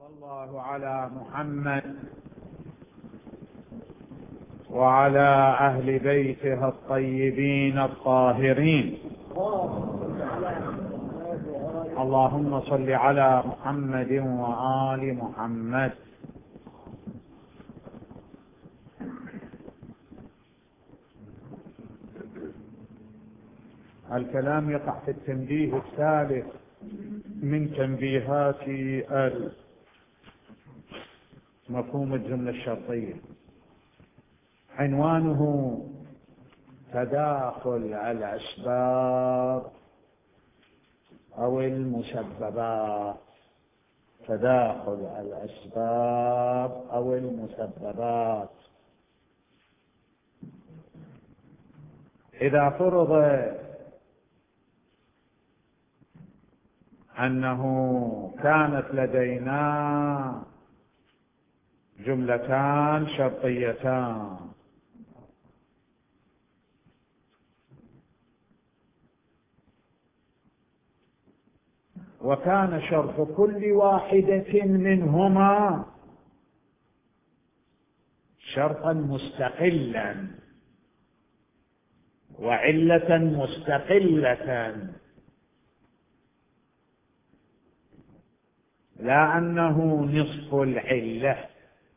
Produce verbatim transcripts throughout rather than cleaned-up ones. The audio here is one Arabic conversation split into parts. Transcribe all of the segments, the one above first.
صلى الله على محمد وعلى أهل بيته الطيبين الطاهرين. اللهم صل على محمد وآل محمد. الكلام يقع في التنبيه الثالث من تنبيهات مفهوم الجملة الشرطية، عنوانه تداخل الأسباب أو المسببات. تداخل الأسباب أو المسببات. إذا فرض أنه كانت لدينا جملتان شرطيتان، وكان شرط كل واحدة منهما شرطا مستقلا وعلة مستقلة، لا أنه نصف العلة،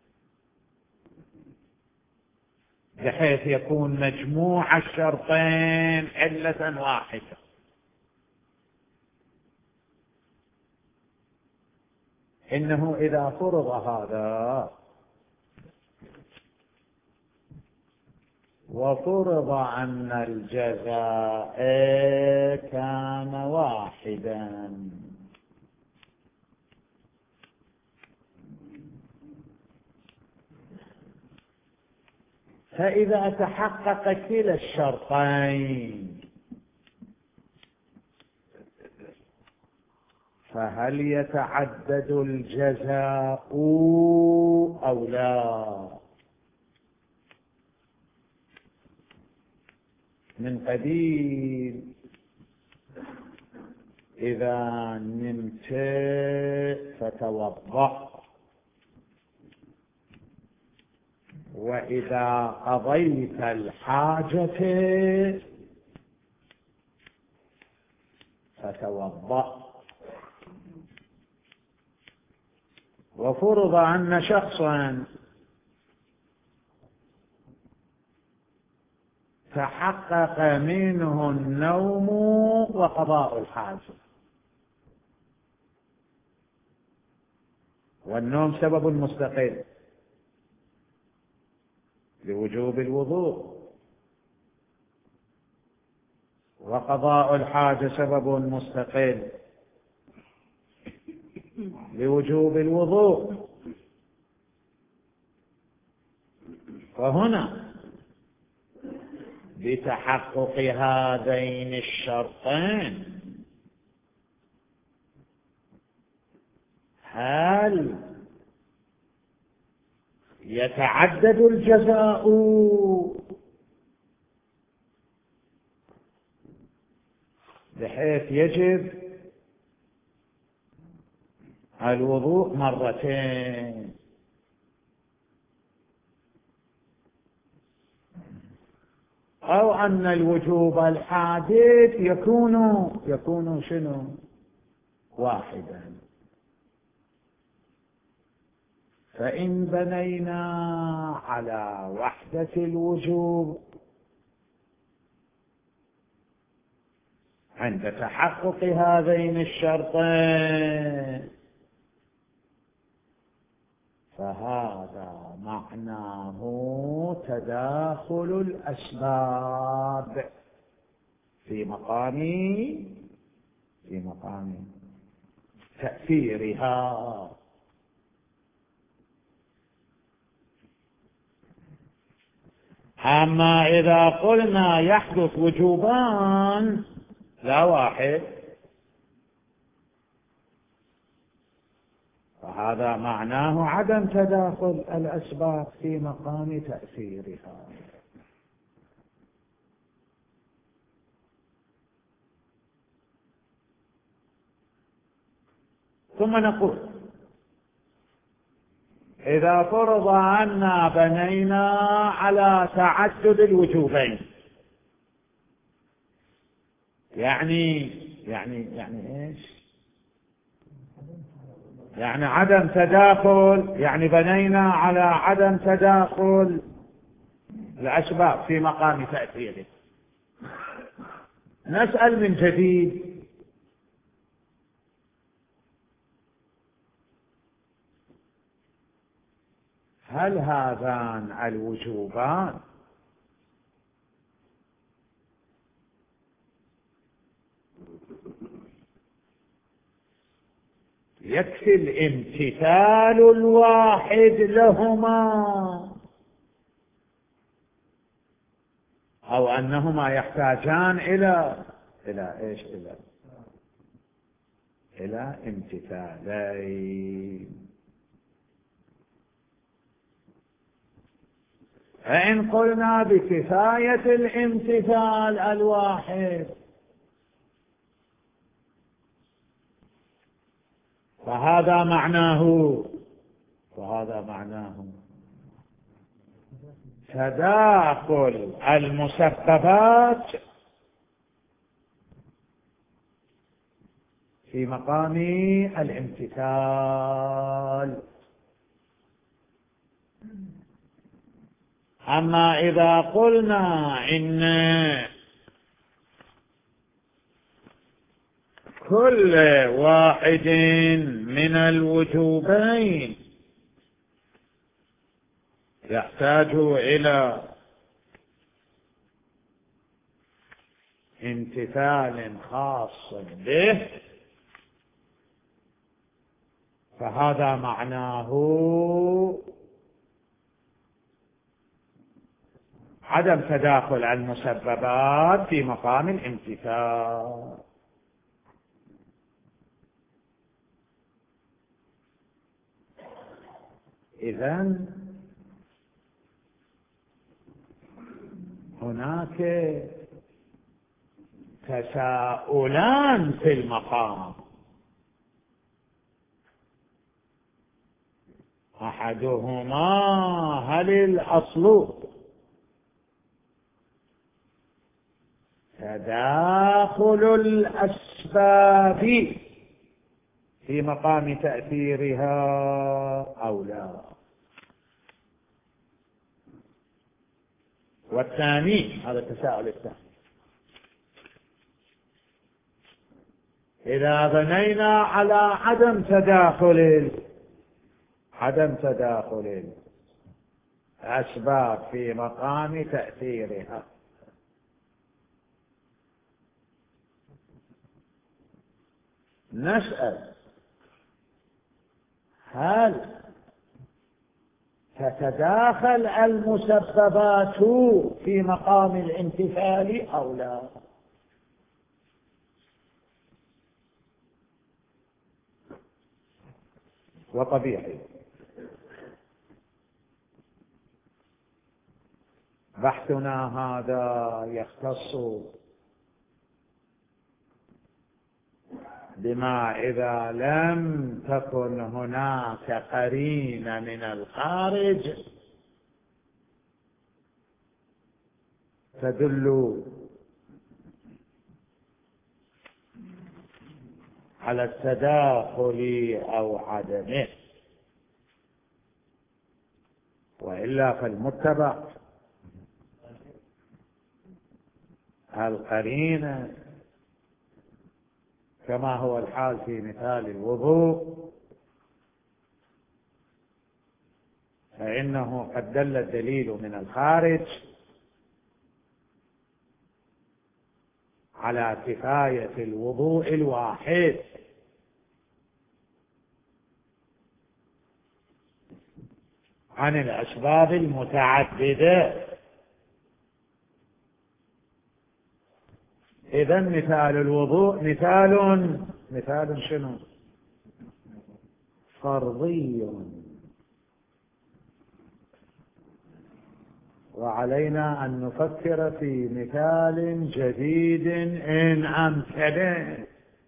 بحيث يكون مجموع الشرطين علة واحدة. إنه إذا فرض هذا وفرض أن الجزاء كان واحدا، فإذا تحقق كلا الشرطين فهل يتعدد الجزاء أو لا؟ من قبيل إذا نمت فتوضأ، وإذا قضيت الحاجة فتوضأ. وفرض أن شخصا تحقق منه النوم وقضاء الحاجة، والنوم سبب مستقل لوجوب الوضوء، وقضاء الحاجة سبب مستقل لوجوب الوضوء. فهنا بتحقق هذين الشرطين هل يتعدد الجزاء بحيث يجب الوضوء مرتين، أو أن الوجوب الحادث يكون يكون شنو؟ واحدا. فإن بنينا على وحدة الوجوب عند تحقق هذين الشرطين فهذا معناه تداخل الأسباب في مقام في مقام تأثيرها. أما إذا قلنا يحدث وجوبان لا واحد، فهذا معناه عدم تداخل الأسباب في مقام تأثيرها. ثم نقول إذا فرض أننا بنينا على تعدد الوجوبين، يعني يعني يعني إيش؟ يعني عدم تداخل، يعني بنينا على عدم تداخل الأسباب في مقام تأثيره. نسأل من جديد: هل هذان الوجوبان يكفي الامتثال الواحد لهما، أو أنهما يحتاجان إلى إلى إيش؟ إلى إلى امتثالين؟ فإن قلنا بكفاية الامتثال الواحد فهذا معناه فهذا معناه تداخل المسببات في مقام الامتثال. أما إذا قلنا إن كل واحد من الوجوبين يحتاج إلى امتثال خاص به، فهذا معناه عدم تداخل المسببات في مقام الامتثال. إذن هناك تساؤلان في المقام: أحدهما هل الأصل تداخل الأسباب في مقام تأثيرها أو لا؟ والثاني، هذا التساؤل الثاني: إذا بنينا على عدم تداخل عدم تداخل الأسباب في مقام تأثيرها، نسأل: هل تتداخل المسببات في مقام الامتثال أو لا؟ وطبيعي بحثنا هذا يختص بما إذا لم تكن هناك قرينة من الخارج تدل على التداخل أو عدمه، وإلا فالمتبع القرينة، كما هو الحال في مثال الوضوء، فإنه قد دل الدليل من الخارج على كفاية الوضوء الواحد، عن الأسباب المتعددة. إذن مثال الوضوء مثال مثال شنو؟ فرضي، وعلينا أن نفكر في مثال جديد إن أمكن.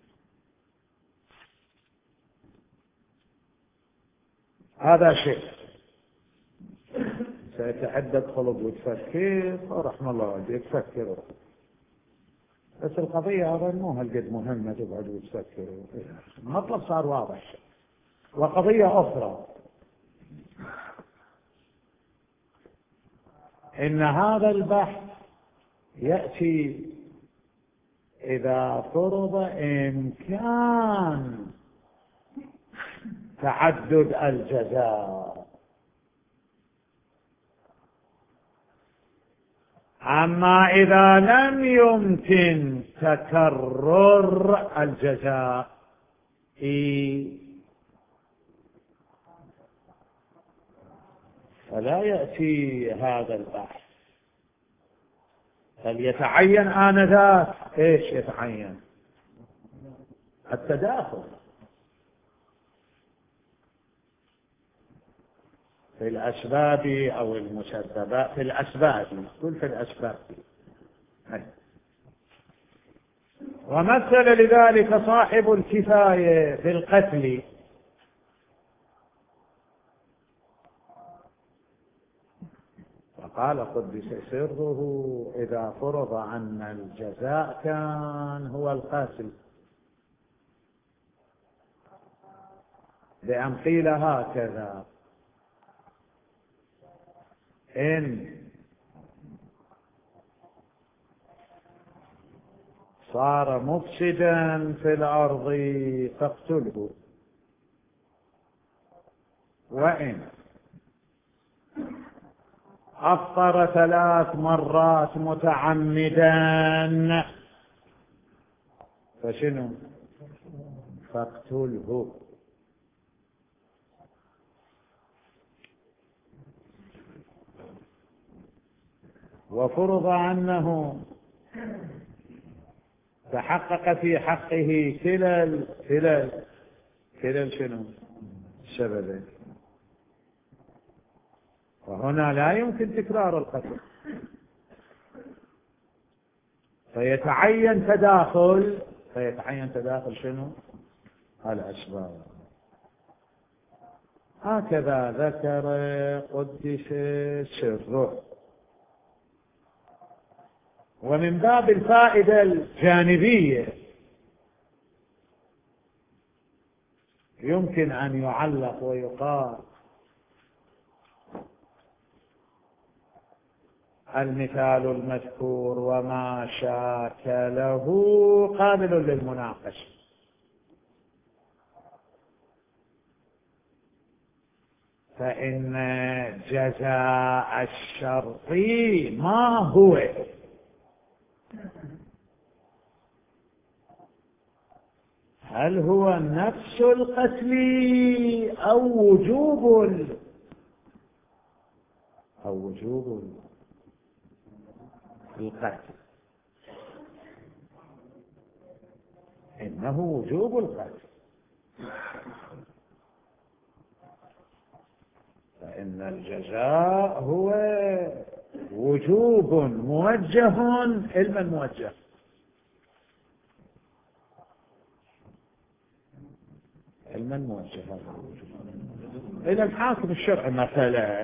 هذا شيء. سيتعدد خلق وتفكر ورحم الله والديك تفكر، بس القضية هذا مو هالقد مهمة تقعد وتفكر. المطلب صار واضح. وقضية أخرى إن هذا البحث يأتي إذا فرض إمكان تعدد الجزاء. أما إذا لم يمكن تكرر الجزاء فلا يأتي هذا البحث، بل يتعين آنذاك. إيش يتعين؟ التداخل في الأسباب أو المسببات. في الأسباب، كل في الأسباب. ومثل لذلك صاحب الكفاية في القتل فقال قدس سره إذا فرض أن الجزاء كان هو القاتل، بأن قيل هكذا: إن صار مفسدا في الأرض فاقتله، وإن أفطر ثلاث مرات متعمدا فشنو؟ فاقتله. وفرض أنه تحقق في حقه كلا كلا كلا شنو؟ السببين، وهنا لا يمكن تكرار القتل، فيتعين تداخل فيتعين تداخل شنو؟ الأسباب. هكذا ذكر قدس سره. ومن باب الفائدة الجانبية يمكن أن يعلق ويقال: المثال المذكور وما شاكله قابل للمناقشة، فإن جزاء الشر ما هو؟ هل هو نفس القتل أو وجوب ال... أو وجوب القتل؟ إنه وجوب القتل، فإن الجزاء هو وجوب موجه. علما موجه، علما موجه. إذا الحاكم الشرعي مثلا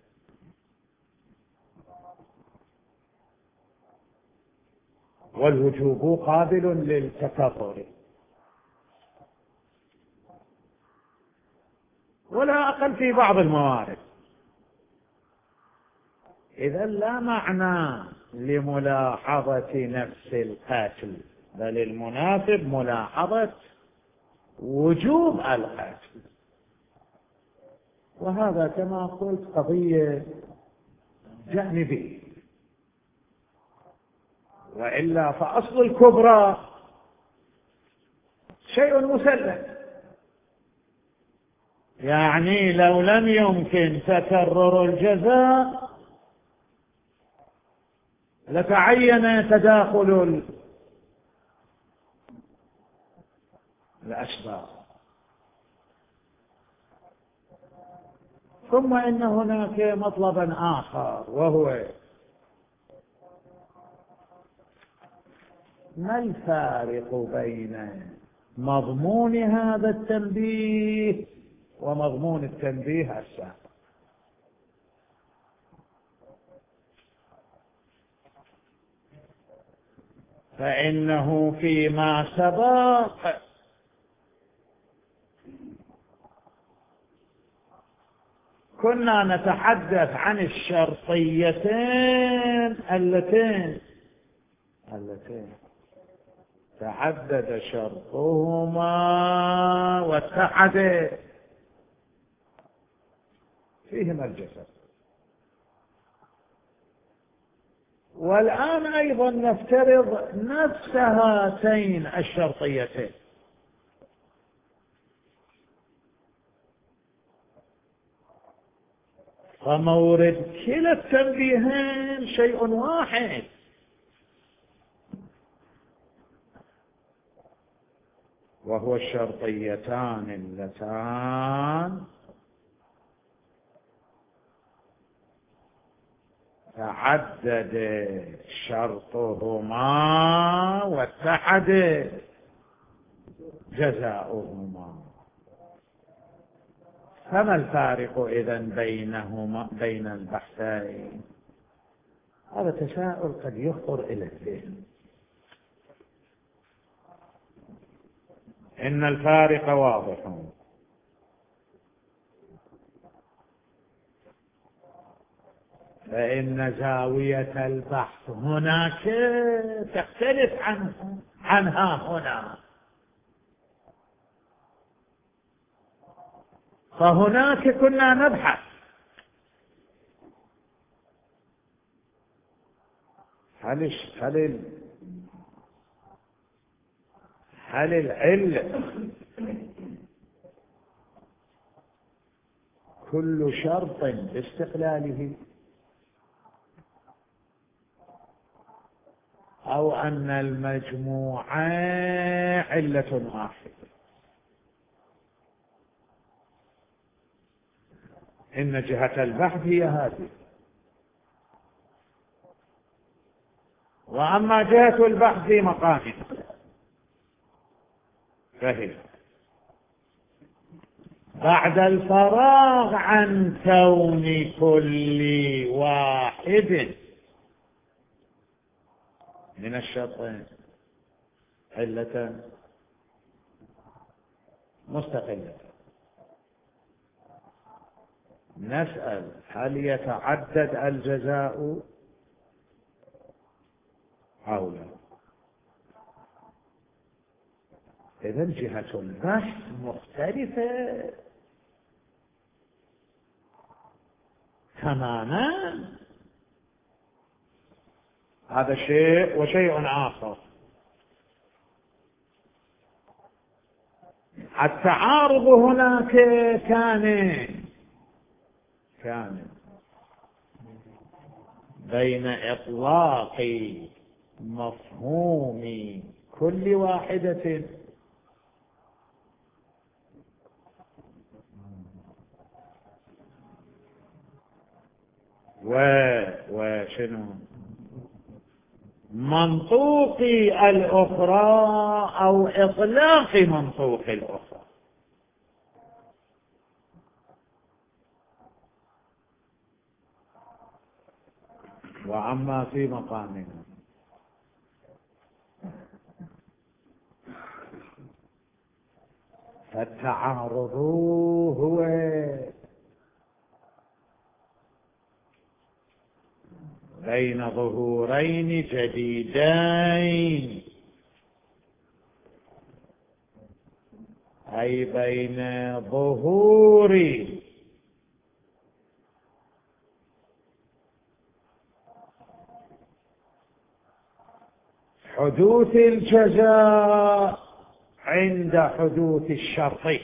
والوجوب قابل للتكرر، ولا أقل في بعض الموارد، إذا لا معنى لملاحظة نفس القاتل، بل المناسب ملاحظة وجوب القتل. وهذا كما قلت قضية جانبية، وإلا فأصل الكبرى شيء مسلم. يعني لو لم يمكن تكرر الجزاء لتعين تداخل الأسباب. ثم إن هناك مطلبا آخر، وهو ما الفارق بين مضمون هذا التنبيه ومضمون التنبيه السابق؟ فإنه فيما سبق كنا نتحدث عن الشرطيتين اللتين اللتين تعدد شرطهما واتحد فيهما الجسد. والآن أيضا نفترض نفس هاتين الشرطيتين، فمورد كلا التنبيهين شيء واحد، وهو الشرطيتان اللتان تعدد شرطهما واتحد جزاؤهما. فما الفارق إذن بينهما بين البحثين؟ هذا تساؤل قد يخطر إلى الذهن. إن الفارق واضح، فإن زاوية البحث هناك تختلف عن عنها هنا. فهناك كنا نبحث هل هل هل العلة كل شرط باستقلاله، أو أن المجموعة علة واحدة؟ إن جهة البحث هي هذه، وأما جهة البحث في مقامها فهي بعد الفراغ عن كون كل واحد من الشرطين علة مستقلة، نسأل هل يتعدد الجزاء أو لا؟ إذن جهة البحث مختلفة تماما. هذا شيء، وشيء آخر التعارض هناك كان كان بين إطلاق مفهوم كل واحدة و وشنو منطوق الأخرى أو إطلاق منطوق الأخرى. وأما في مقامنا فالتعارض هو بين ظهورين جديدين، أي بين ظهور حدوث الجزاء عند حدوث الشرط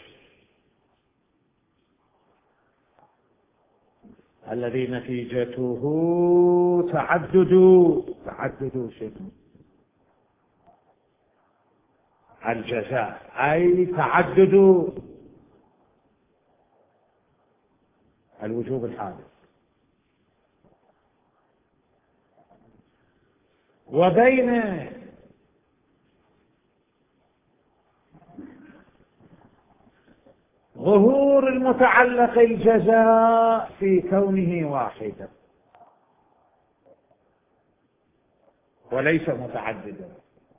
الذي نتيجته تعدد تعدد شنو الجزاء، أي تعدد الوجوب الحادث. وبين ظهور المتعلق الجزاء في كونه واحدا وليس متعددا.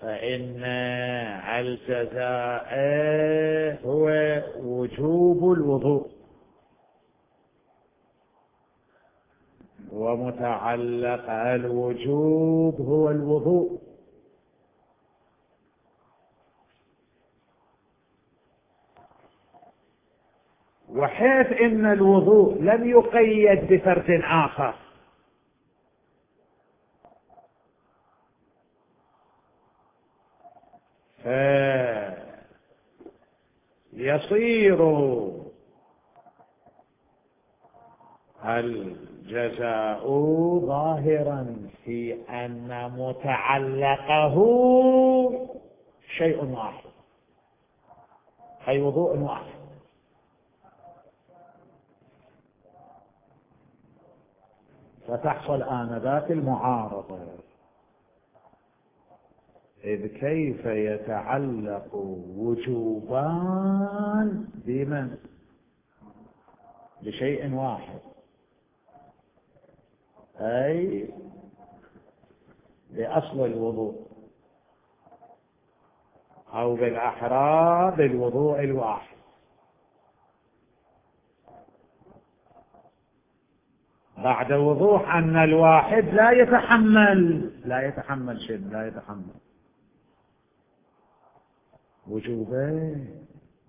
فإن الجزاء هو وجوب الوضوء، ومتعلق الوجوب هو الوضوء. وحيث إن الوضوء لم يقيد بفرد آخر، يصير الجزاء ظاهرا في أن متعلقه شيء واحد، أي وضوء واحد. فتحصل آنذاك المعارضة، إذ كيف يتعلق وجوبان بمن؟ بشيء واحد، أي بأصل الوضوء، أو بالأحرى بالوضوء الواحد. بعد وضوح أن الواحد لا يتحمل لا يتحمل شيء، لا يتحمل وجوبين.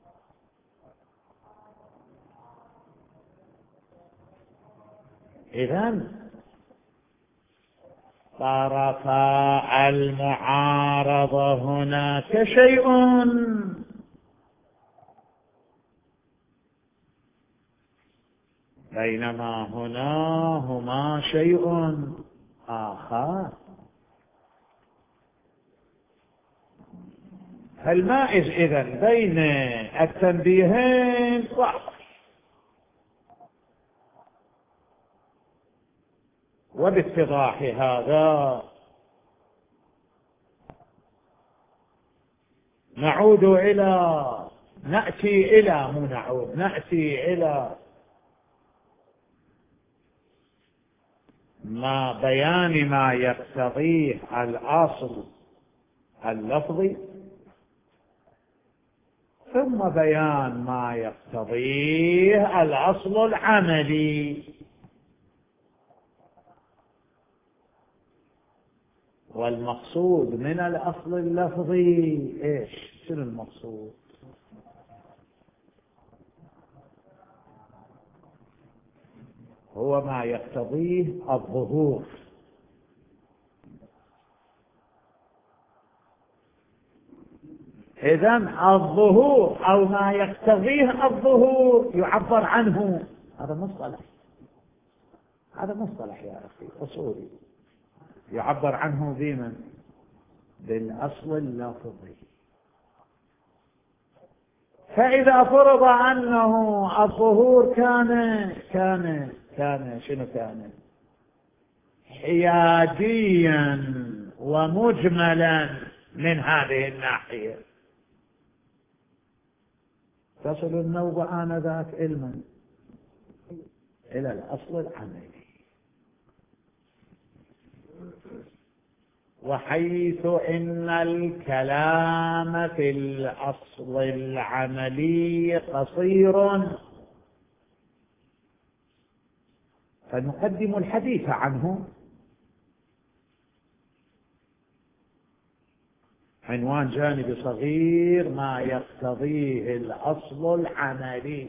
إذن طرفا المعارضة هناك شيء، بينما هنا هما شيء آخر. فالمائز إذن بين التنبيهين واضح، وباتضاح هذا نعود إلى نأتي إلى مو نعود نأتي إلى ما بيان ما يقتضيه الأصل اللفظي، ثم بيان ما يقتضيه الأصل العملي. والمقصود من الأصل اللفظي إيش؟ شنو المقصود؟ هو ما يقتضيه الظهور. إذن الظهور أو ما يقتضيه الظهور يعبر عنه، هذا مصطلح، هذا مصطلح يا أخي أصولي، يعبر عنه بمن؟ بالأصل اللفظي. فإذا فرض أنه الظهور كان كان كان شنو كان؟ حياديا ومجملا من هذه الناحية، تصل النوبة آنذاك علما إلى الأصل العملي. وحيث إن الكلام في الأصل العملي قصير، فنقدم الحديث عنه. عنوان جانبي صغير: ما يقتضيه الأصل العملي.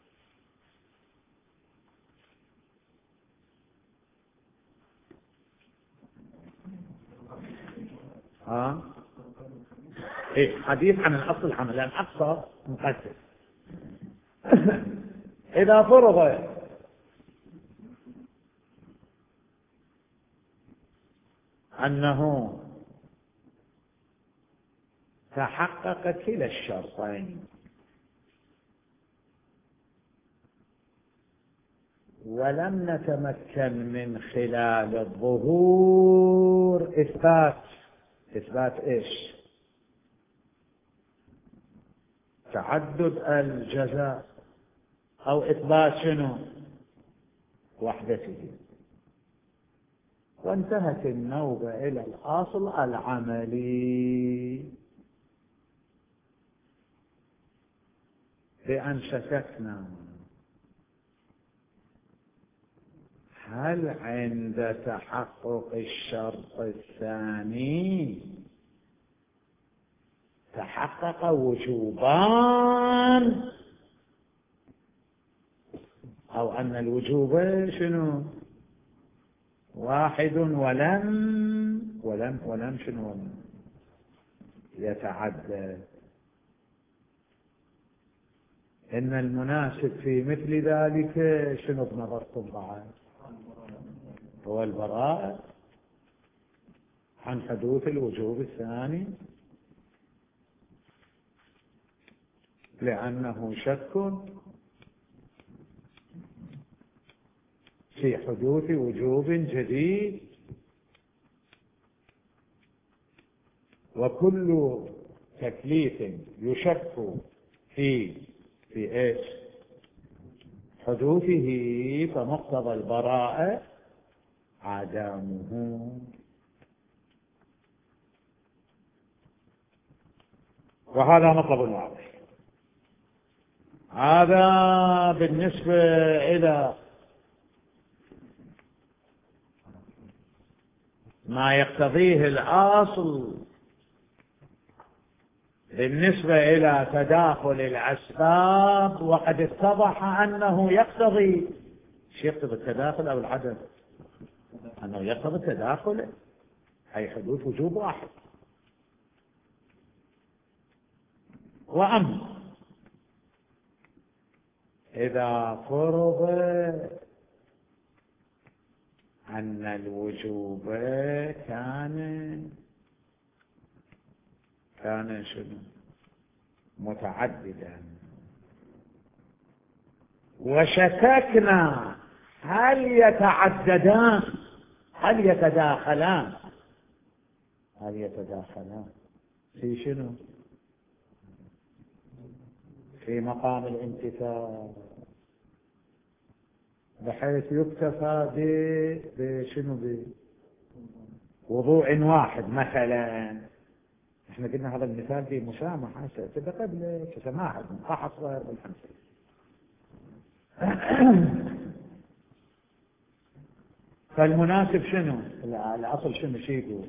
ها إيه حديث عن الأصل العملي، لأن أقصى مقدم. إذا فرض أنه تحقق كلا الشرطين ولم نتمكن من خلال الظهور إثبات إثبات إيش؟ تعدد الجزاء، أو إثبات شنو؟ وحدته، وانتهت النوبة إلى الأصل العملي بأن شككنا هل عند تحقق الشرط الثاني تحقق وجوبان أو أن الوجوب شنو واحد ولم ولم ولم شنو يتعدد. إن المناسب في مثل ذلك شنو بنظركم بعد هو البراءة عن حدوث الوجوب الثاني، لأنه شك في حدوث وجوب جديد، وكل تكليف يشك في في ايش حدوثه فمقتضى البراءة عدمه. وهذا مطلب واضح. هذا بالنسبة إلى ما يقتضيه الأصل بالنسبة إلى تداخل الأسباب، وقد اتضح أنه يقتضي شو يقتضي التداخل أو العدم، أنه يقتضي التداخل أي حدوث وجوب واحد. وأما إذا فرض أن الوجوب كان كان شنو متعددا، وشككنا هل يتعددان هل يتداخلان هل يتداخلان في شنو في مقام الامتثال، بحيث يكتفى بشنو بوضوع واحد. مثلا احنا قلنا هذا المثال بمسامحة سأتبقى قبل سماحة مقاحة صغير بالحمسة. فالمناسب شنو الأصل شنو شيء يقول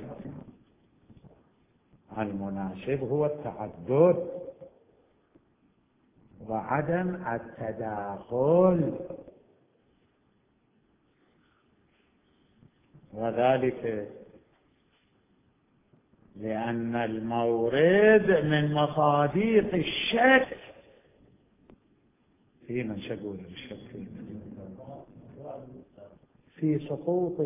المناسب هو التعدد وعدم التداخل، وذلك لأن المورد من مصادق الشك في من شقول الشك في, في سقوط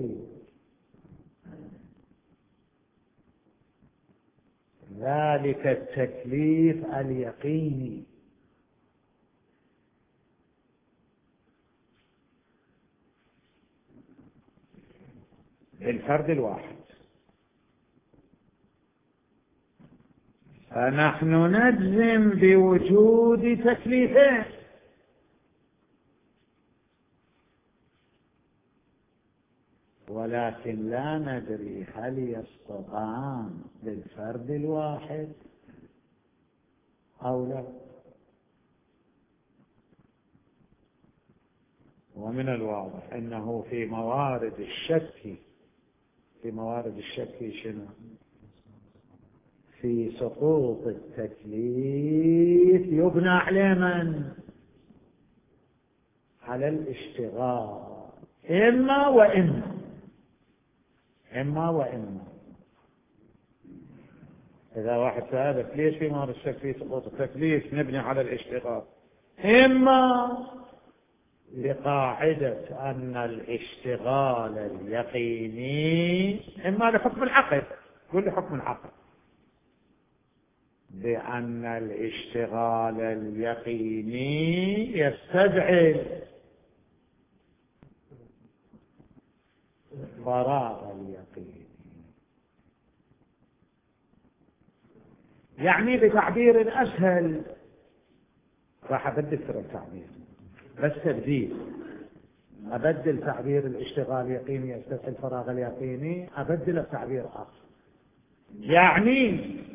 ذلك التكليف اليقيني للفرد الواحد. فنحن نجزم بوجود تكليفين، ولكن لا ندري هل يستطعان للفرد الواحد أو لا. ومن الواضح أنه في موارد الشك في موارد الشك شنو في سقوط التكليف يبنى على من على الاشتغال إما وإما إما وإما. إذا واحد سألك ليش في موارد الشك في سقوط التكليف نبني على الاشتغال، إما لقاعدة أن الاشتغال اليقيني إما لحكم العقل، قل لي حكم العقل بأن الاشتغال اليقيني يستدعي فراغ اليقين. يعني بتعبير أسهل راح أبدل التعبير بس تبديل، أبدل تعبير الاشتغال يقيني يستدعي الفراغ اليقيني، أبدل بتعبير آخر. يعني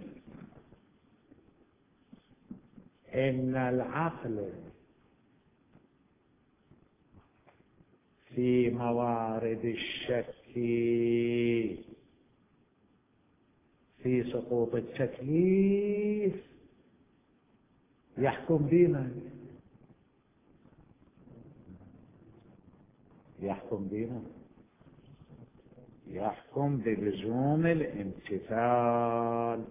إن العقل في موارد الشك في سقوط التكليف يحكم بمن؟ يحكم بمن؟ يحكم بلزوم الامتثال.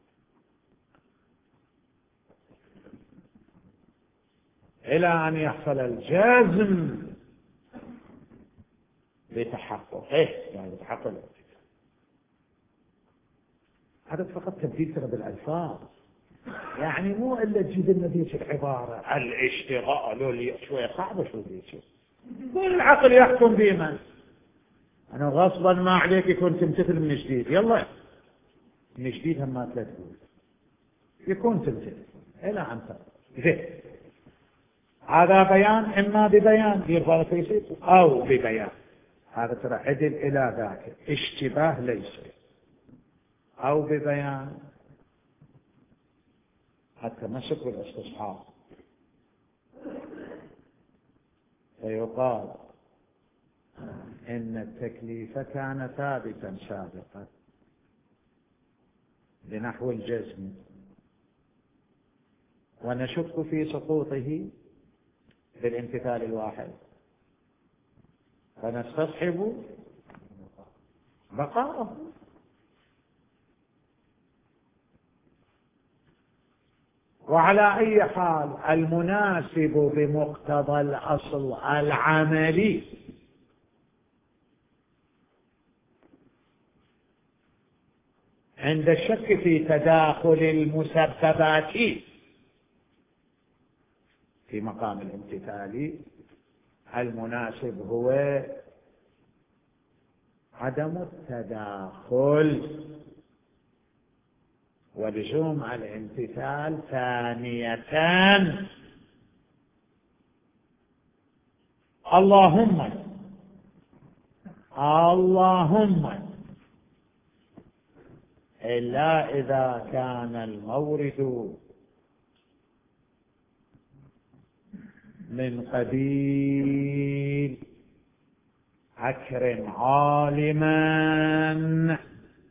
إلى أن يحصل الجزم بتحققه، يعني بتحقق الامتثال. هذا فقط تبديل ترى بالألفاظ، يعني مو إلا تجيب النتيجة العبارة الاشتغال شوية صعبة شو ذي. العقل يحكم بمن؟ أنا غصبا ما عليك يكون تمتثل من جديد، يلا من جديد هم ما تلتقول يكون تمتثل إلى أن ترى. هذا بيان، إما ببيان يرفع التيسير أو ببيان. هذا ترى عدل إلى ذاك، اشتباه ليس، أو ببيان التمسك بالاستصحاب. فيقال إن التكليف كان ثابتا سابقا بنحو الجزم، ونشك في سقوطه بالامتثال الواحد، فنستصحب بقاءه. وعلى أي حال المناسب بمقتضى الأصل العملي عند الشك في تداخل المسببات في مقام الامتثال، المناسب هو عدم التداخل ولزوم الامتثال ثانية. اللهم اللهم إلا إذا كان المورد من قبيل أكرم عالما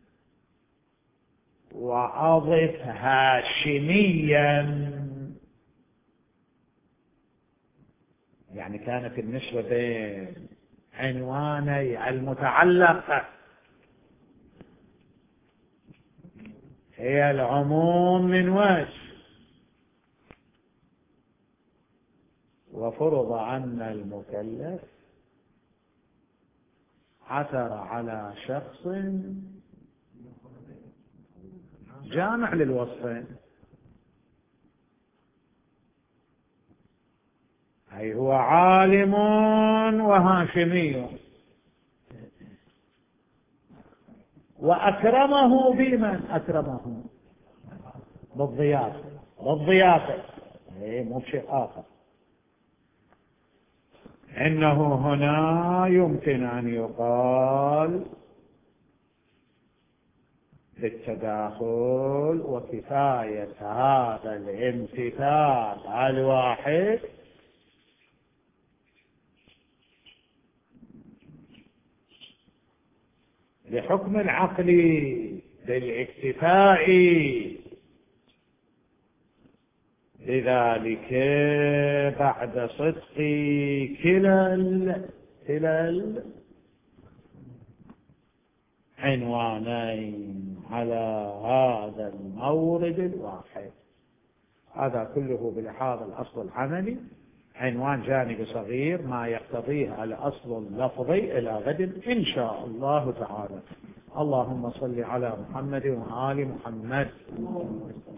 وأضف هاشميا، يعني كانت النسبة بين عنواني المتعلقة هي العموم من وجه، وفرض أن المكلف عثر على شخص جامع للوصفين، أي هو عالم وهاشمي، وأكرمه بمن؟ أكرمه بالضيافة، بالضيافة إيه مو بشيء آخر. إنه هنا يمكن أن يقال بالتداخل وكفاية هذا الامتثال الواحد لحكم العقل بالاكتفاء لذلك بعد صدق كلا كلا عنوانين على هذا المورد الواحد. هذا كله بلحاظ الأصل العملي، عنوان جانبي صغير ما يقتضيه الأصل اللفظي. إلى غد إن شاء الله تعالى. اللهم صل على محمد وآل محمد.